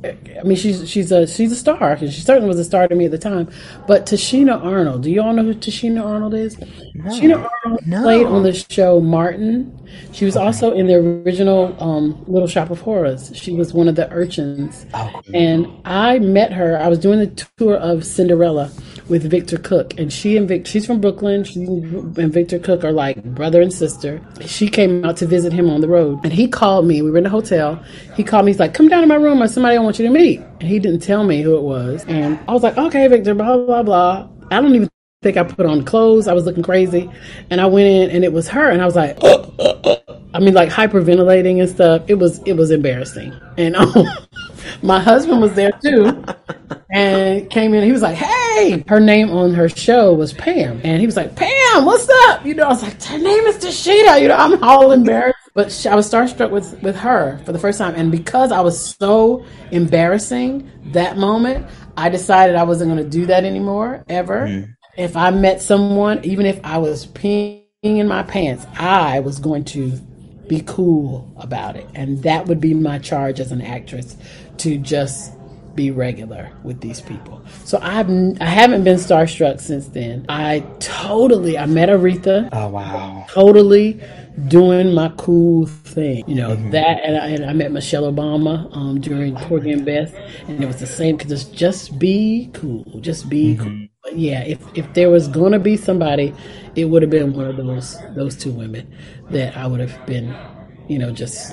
she's a star, and she certainly was a star to me at the time. But Tashina Arnold, do you all know who Tashina Arnold is? No. Tashina Arnold played on the show Martin. She was also in the original Little Shop of Horrors. She was one of the urchins. Oh. And I met her. I was doing the tour of Cinderella with Victor Cook, and she's from Brooklyn. She and Victor Cook are like brother and sister. She came out to visit him on the road, and he called me. We were in the hotel. He called me. He's like, "Come down to my room. There's somebody I want you to meet." And he didn't tell me who it was, and I was like, "Okay, Victor." Blah blah blah. I don't even think I put on clothes. I was looking crazy, and I went in, and it was her, and I was like, I mean, like hyperventilating and stuff. It was embarrassing, and my husband was there too. And came in, he was like, "Hey!" Her name on her show was Pam. And he was like, "Pam, what's up?" I was like, "Her name is Tashina." I'm all embarrassed. But I was starstruck with her for the first time. And because I was so embarrassing that moment, I decided I wasn't going to do that anymore, ever. Mm. If I met someone, even if I was peeing in my pants, I was going to be cool about it. And that would be my charge as an actress, to just be regular with these people. So I haven't been starstruck since then. I met Aretha. Oh wow. Totally doing my cool thing. That, and I met Michelle Obama during Porgy and Bess, and it was the same, because it's just be cool. Just be cool. But yeah, if there was gonna be somebody, it would have been one of those two women that I would have been, just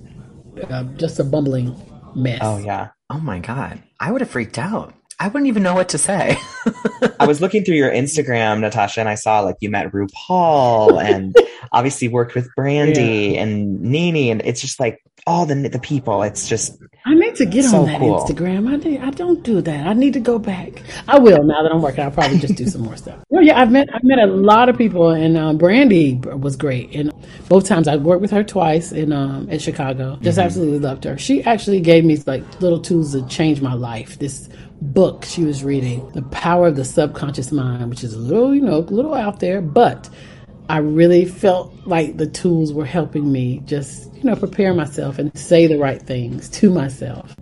a bumbling mess. Oh yeah. Oh my God. I would have freaked out. I wouldn't even know what to say. I was looking through your Instagram, Natasha, and I saw like you met RuPaul and obviously worked with Brandy and Nene, and it's just like all the people. It's just I need to get So on that cool. Instagram. I don't do that. I need to go back. I will now that I'm working. I'll probably just do some more stuff. Well, yeah, I've met a lot of people, and Brandy was great. And both times I worked with her twice in at Chicago. Just absolutely loved her. She actually gave me like little tools to change my life. This book she was reading, The Power of the Subconscious Mind, which is a little out there, but I really felt like the tools were helping me just, prepare myself and say the right things to myself.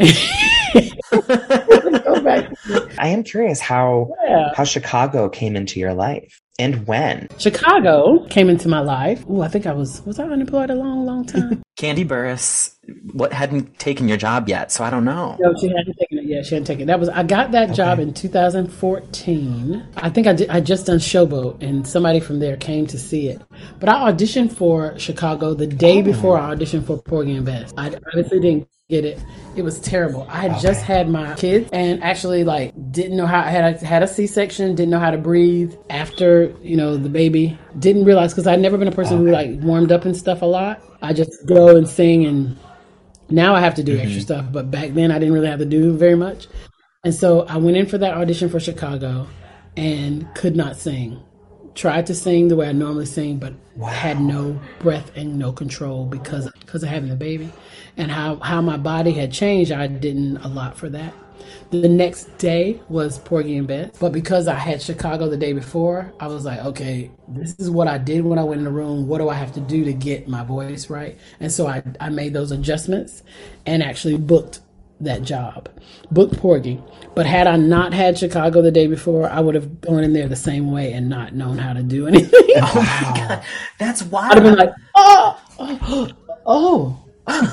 Go back. I am curious how Chicago came into your life and when. Chicago came into my life. Oh, I think was I unemployed a long, long time? Candy Burris hadn't taken your job yet, so I don't know. No, she hadn't taken it yet. She hadn't taken it. I got that job in 2014. I think I just done Showboat, and somebody from there came to see it. But I auditioned for Chicago the day before I auditioned for Porgy and Bess. I obviously didn't get it. It was terrible. I had just had my kids and actually didn't know how. I had a C-section, didn't know how to breathe after the baby. Didn't realize, because I'd never been a person who warmed up and stuff a lot. I just go and sing, and now I have to do extra stuff, but back then I didn't really have to do very much. And so I went in for that audition for Chicago and could not sing. Tried to sing the way I normally sing, but had no breath and no control because of having the baby. And how my body had changed, I didn't allot for that. The next day was Porgy and Bess, but because I had Chicago the day before, I was like, okay, this is what I did when I went in the room. What do I have to do to get my voice right? And so I made those adjustments and actually booked that job, booked Porgy. But had I not had Chicago the day before, I would have gone in there the same way and not known how to do anything. Oh my God, that's wild. I'd have been like, oh.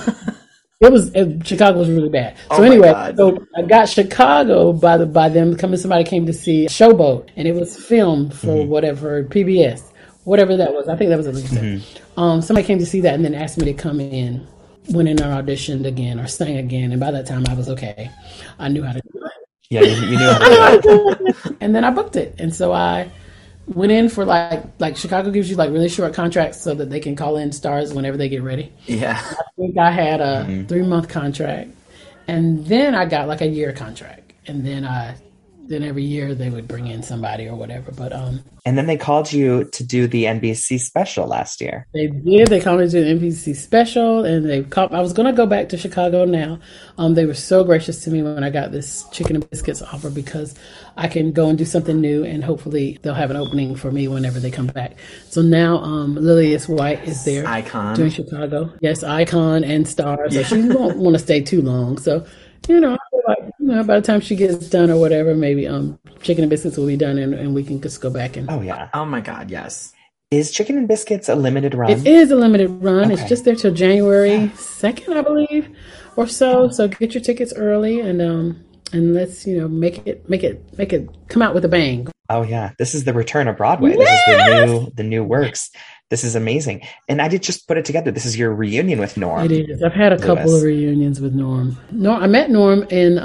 Chicago was really bad. So anyway, so I got Chicago by them coming. Somebody came to see Showboat, and it was filmed for whatever PBS, whatever that was. I think that was at least somebody came to see that, and then asked me to come in. Went in and auditioned again or sang again, and by that time I was okay. I knew how to do it. Yeah, you knew how to do it. And then I booked it, and so I went in for like Chicago gives you really short contracts so that they can call in stars whenever they get ready. Yeah. I think I had a 3-month contract, and then I got a year contract, and then every year they would bring in somebody or whatever. But and then they called you to do the NBC special last year. They did. They called me to do the NBC special, and I was going to go back to Chicago now. They were so gracious to me when I got this Chicken and Biscuits offer, because I can go and do something new, and hopefully they'll have an opening for me whenever they come back. So now Lillias White is there. Icon. Doing Chicago. Yes, Icon and Star. So she won't want to stay too long. So, I feel like, by the time she gets done or whatever, maybe Chicken and Biscuits will be done, and we can just go back and. Oh yeah. Oh my God, yes. Is Chicken and Biscuits a limited run? It is a limited run. Okay. It's just there till January 2nd, I believe, or so. So get your tickets early, and let's make it come out with a bang. Oh yeah, this is the return of Broadway. Yes! This is the new works. This is amazing. And I did just put it together. This is your reunion with Norm. It is. I've had a couple of reunions with Norm. I met Norm in,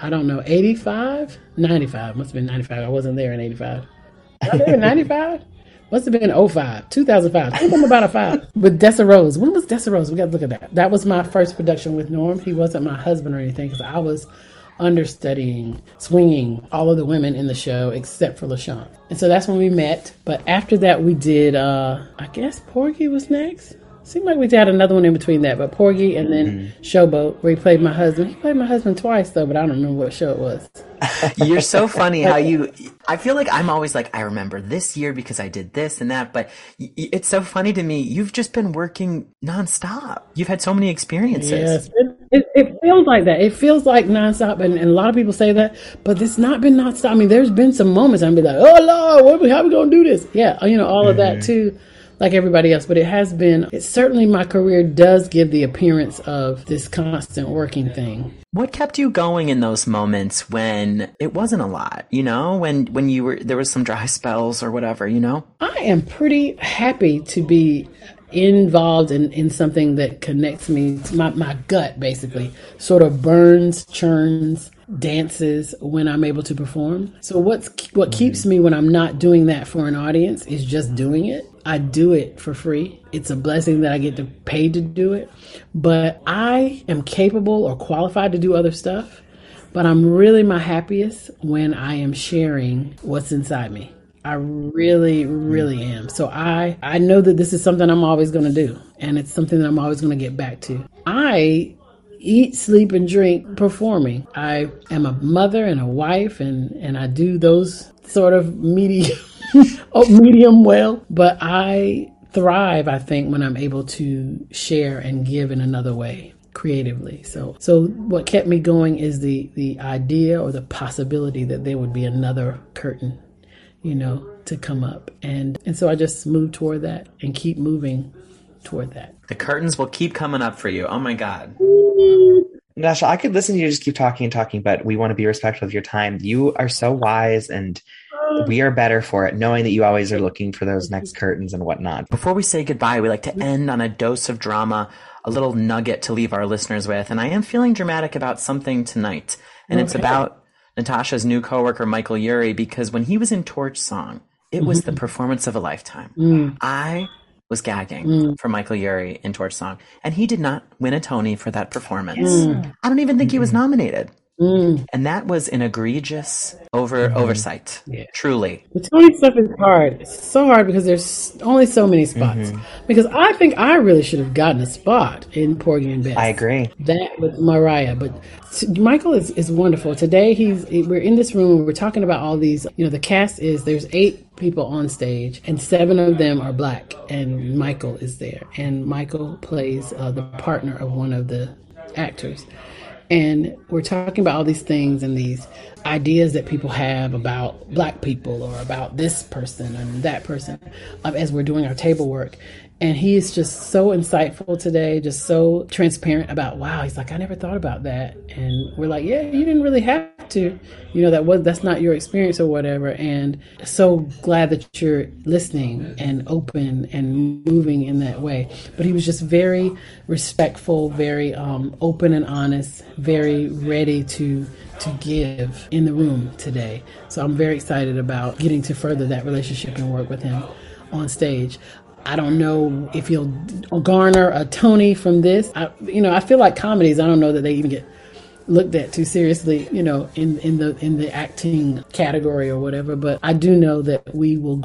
85, 95. Must have been 95. I wasn't there in 85. Was I there in 95? Must have been 05, 2005. I think I'm about a 5. With Dessa Rose. When was Dessa Rose? We got to look at that. That was my first production with Norm. He wasn't my husband or anything, because I was understudying, swinging all of the women in the show except for LaShawn. And so that's when we met. But after that, we did, I guess Porgy was next. Seemed like we had another one in between that, but Porgy and then Showboat, where he played my husband. He played my husband twice, though, but I don't remember what show it was. You're so funny how I feel like I'm always like, I remember this year because I did this and that, but it's so funny to me. You've just been working nonstop. You've had so many experiences. Yes, it feels like that. It feels like nonstop, and a lot of people say that, but it's not been nonstop. I mean, there's been some moments I'd be like, oh, Lord, how are we going to do this? Yeah, all of that, too. Like everybody else, but it's certainly, my career does give the appearance of this constant working thing. What kept you going in those moments when it wasn't a lot, when there was some dry spells or whatever, I am pretty happy to be involved in something that connects me to my gut, basically, sort of burns, churns, dances when I'm able to perform. So what keeps me when I'm not doing that for an audience is just doing it. I do it for free. It's a blessing that I get to pay to do it. But I am capable or qualified to do other stuff. But I'm really my happiest when I am sharing what's inside me. I really, really am. So I know that this is something I'm always going to do. And it's something that I'm always going to get back to. I eat, sleep, and drink performing. I am a mother and a wife, and I do those sort of medium well. But I thrive, I think, when I'm able to share and give in another way, creatively. So what kept me going is the idea or the possibility that there would be another curtain, to come up. And so I just moved toward that and keep moving toward that. The curtains will keep coming up for you. Oh my God. Natasha, I could listen to you just keep talking and talking, but we want to be respectful of your time. You are so wise, and we are better for it, knowing that you always are looking for those next curtains and whatnot. Before we say goodbye, we like to end on a dose of drama, a little nugget to leave our listeners with. And I am feeling dramatic about something tonight. And it's about Natasha's new coworker, Michael Urie, because when he was in Torch Song, it was the performance of a lifetime. I was gagging for Michael Urie in Torch Song, and he did not win a Tony for that performance. I don't even think he was nominated. And that was an egregious oversight. Yeah. Truly. The Tony stuff is hard. It's so hard because there's only so many spots. Because I think I really should have gotten a spot in Porgy and Bess. I agree. That with Mariah. But Michael is wonderful. Today we're in this room and we're talking about all these, the cast there's 8 people on stage and 7 of them are Black, and Michael is there. And Michael plays the partner of one of the actors. And we're talking about all these things and these ideas that people have about Black people or about this person and that person as we're doing our table work. And he is just so insightful today, just so transparent about, wow, he's like, I never thought about that. And we're like, yeah, you didn't really have to, that's not your experience or whatever. And so glad that you're listening and open and moving in that way. But he was just very respectful, very open and honest, very ready to give in the room today. So I'm very excited about getting to further that relationship and work with him on stage. I don't know if he'll garner a Tony from this. I feel like comedies, I don't know that they even get looked at too seriously, in the acting category or whatever. But I do know that we will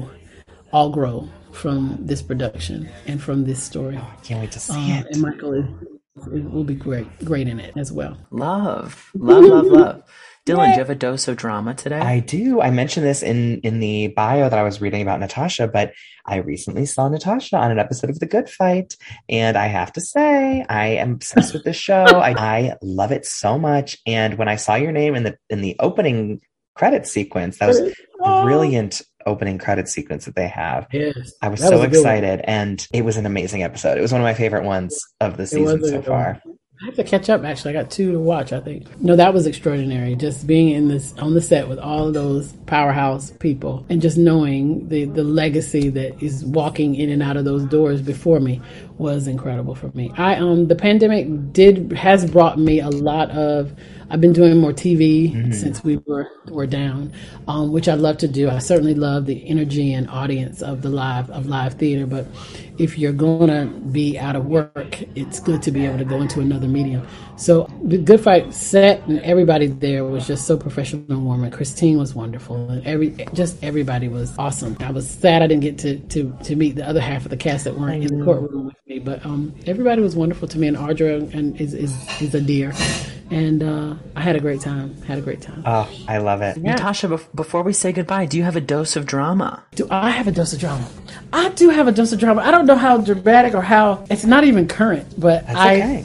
all grow from this production and from this story. Oh, I can't wait to see it. And Michael will be great in it as well. Love. Dylan, do you have a dose of drama today? I do. I mentioned this in the bio that I was reading about Natasha, but I recently saw Natasha on an episode of The Good Fight, and I have to say, I am obsessed with this show. I love it so much. And when I saw your name in the opening credit sequence, that was a brilliant opening credit sequence that they have. Yes, I was so excited, and it was an amazing episode. It was one of my favorite ones of the season so far. I have to catch up, actually. I got 2 to watch, I think. No, that was extraordinary. Just being on the set with all of those powerhouse people and just knowing the legacy that is walking in and out of those doors before me was incredible for me. The pandemic has brought me a lot of. I've been doing more TV since we were down, which I love to do. I certainly love the energy and audience of live theater. But if you're gonna be out of work, it's good to be able to go into another medium. So the Good Fight set and everybody there was just so professional and warm. And Christine was wonderful, and everybody was awesome. I was sad I didn't get to meet the other half of the cast that weren't in the courtroom with me, but everybody was wonderful to me. And Audra is a dear. And I had a great time. Oh, I love it. Yeah. Natasha, before we say goodbye, do you have a dose of drama? Do I have a dose of drama? I do have a dose of drama. I don't know how dramatic or how, it's not even current, but That's okay.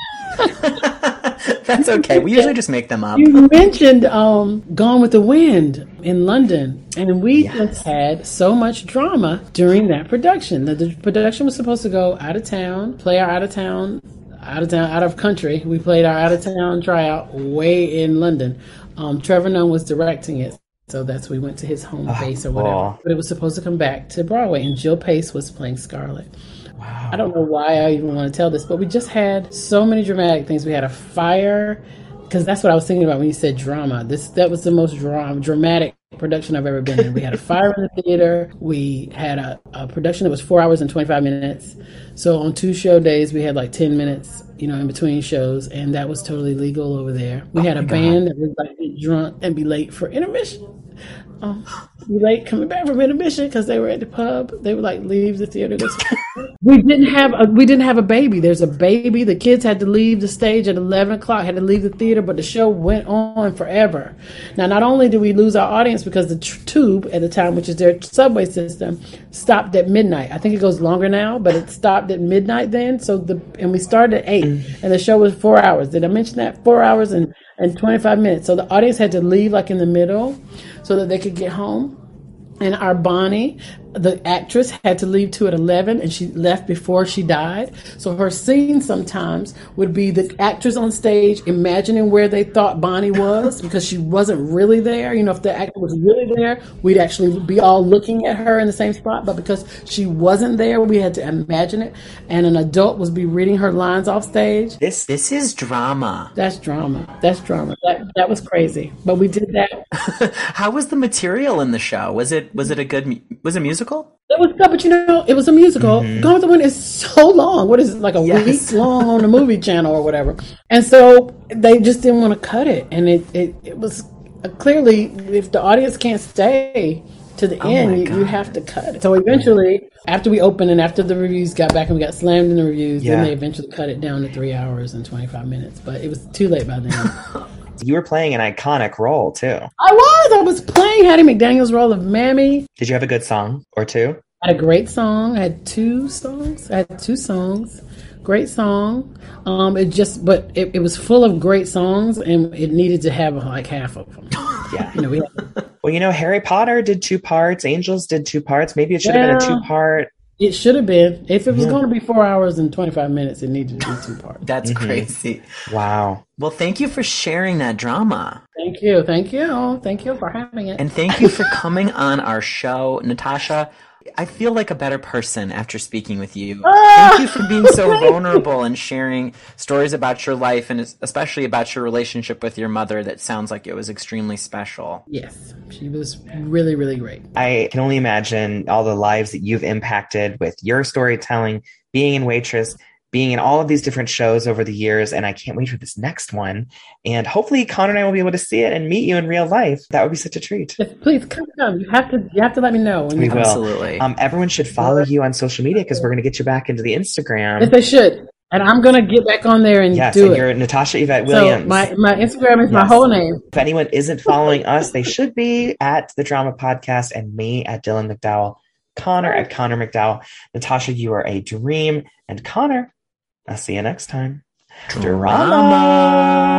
That's okay. We usually just make them up. You mentioned Gone with the Wind in London, and we just had so much drama during that production. The production was supposed to go out of town, play our out of country. We played our out of town tryout way in London. Trevor Nunn was directing it, so we went to his home base or whatever. Cool. But it was supposed to come back to Broadway, and Jill Pace was playing Scarlett. Wow. I don't know why I even want to tell this, but we just had so many dramatic things. We had a fire because that's what I was thinking about when you said drama. That was the most dramatic production I've ever been in. We had a fire in the theater. We had a production that was 4 hours and 25 minutes. So on 2 show days, we had like 10 minutes, in between shows, and that was totally legal over there. We had a band that would like get drunk and be late for intermission. Be late coming back from intermission because they were at the pub. They would like leave the theater. We didn't have a baby. There's a baby. The kids had to leave the stage at 11 o'clock. Had to leave the theater, but the show went on forever. Now, not only did we lose our audience because the Tube at the time, which is their subway system, stopped at midnight. I think it goes longer now, but it stopped at midnight then. And we started at 8, and the show was 4 hours. Did I mention that? 4 hours and 25 minutes. So the audience had to leave like in the middle so that they could get home. And our Bonnie, the actress, had to leave too at 11, and she left before she died. So her scene sometimes would be the actors on stage imagining where they thought Bonnie was because she wasn't really there. If the actor was really there, we'd actually be all looking at her in the same spot. But because she wasn't there, we had to imagine it. And an adult would be reading her lines off stage. This is drama. That's drama. That was crazy. But we did that. How was the material in the show? Was it a musical? It was good, but it was a musical. Gone with the Wind is so long. What is it, like a week long on the movie channel or whatever? And so they just didn't want to cut it. And it was clearly, if the audience can't stay to the end, you have to cut it. So eventually, after we opened and after the reviews got back and we got slammed in the reviews, then they eventually cut it down to 3 hours and 25 minutes. But it was too late by then. You were playing an iconic role, too. I was playing Hattie McDaniel's role of Mammy. Did you have a good song or two? I had a great song. I had 2 songs. Great song. It was full of great songs, and it needed to have like half of them. Yeah. Well, Harry Potter did 2 parts. Angels did 2 parts. Maybe it should have been a 2-part. It should have been. If it was going to be 4 hours and 25 minutes, it needed to be 2 parts. That's crazy. Wow. Well, thank you for sharing that drama. Thank you. Thank you for having it. And thank you for coming on our show, Natasha. I feel like a better person after speaking with you. Thank you for being so vulnerable and sharing stories about your life and especially about your relationship with your mother that sounds like it was extremely special. Yes, she was really, really great. I can only imagine all the lives that you've impacted with your storytelling, being in Waitress, being in all of these different shows over the years, and I can't wait for this next one. And hopefully Connor and I will be able to see it and meet you in real life. That would be such a treat. Yes, please come. You have to let me know. We will. Absolutely. Everyone should follow you on social media because we're going to get you back into the Instagram. Yes, they should. And I'm going to get back on there and do it. You're Natasha Yvette Williams. So my Instagram is my whole name. If anyone isn't following us, they should be at The Drama Podcast and me at Dylan McDowell, Connor at Connor McDowell. Natasha, you are a dream. And Connor, I'll see you next time. Drama.